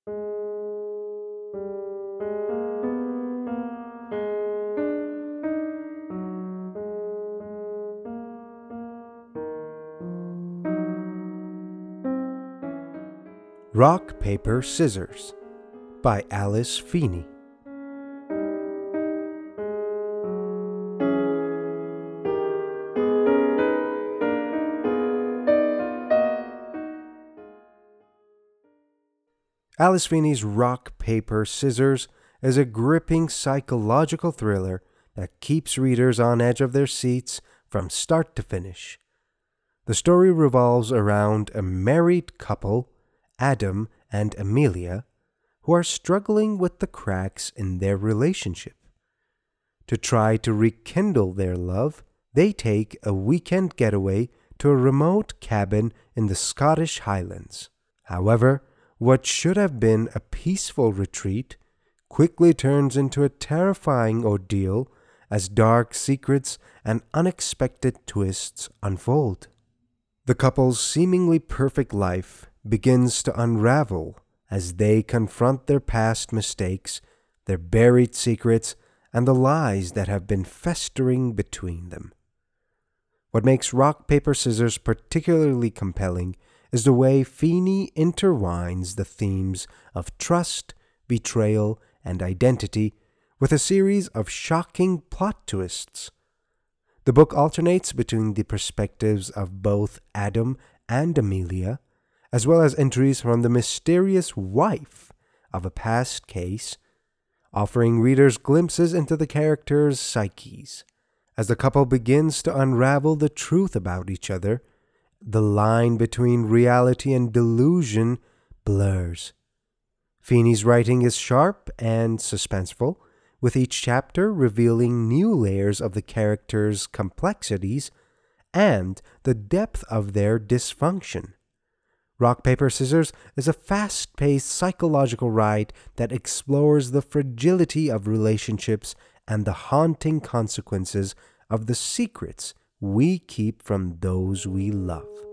Rock, Paper, Scissors by Alice Feeney. Alice Feeney's Rock, Paper, Scissors is a gripping psychological thriller that keeps readers on edge of their seats from start to finish. The story revolves around a married couple, Adam and Amelia, who are struggling with the cracks in their relationship. To try to rekindle their love, they take a weekend getaway to a remote cabin in the Scottish Highlands. However, what should have been a peaceful retreat quickly turns into a terrifying ordeal as dark secrets and unexpected twists unfold. The couple's seemingly perfect life begins to unravel as they confront their past mistakes, their buried secrets, and the lies that have been festering between them. What makes Rock, Paper, Scissors particularly compelling is the way Feeney intertwines the themes of trust, betrayal, and identity with a series of shocking plot twists. The book alternates between the perspectives of both Adam and Amelia, as well as entries from the mysterious wife of a past case, offering readers glimpses into the characters' psyches. As the couple begins to unravel the truth about each other, the line between reality and delusion blurs. Feeney's writing is sharp and suspenseful, with each chapter revealing new layers of the characters' complexities and the depth of their dysfunction. Rock, Paper, Scissors is a fast-paced psychological ride that explores the fragility of relationships and the haunting consequences of the secrets we keep from those we love.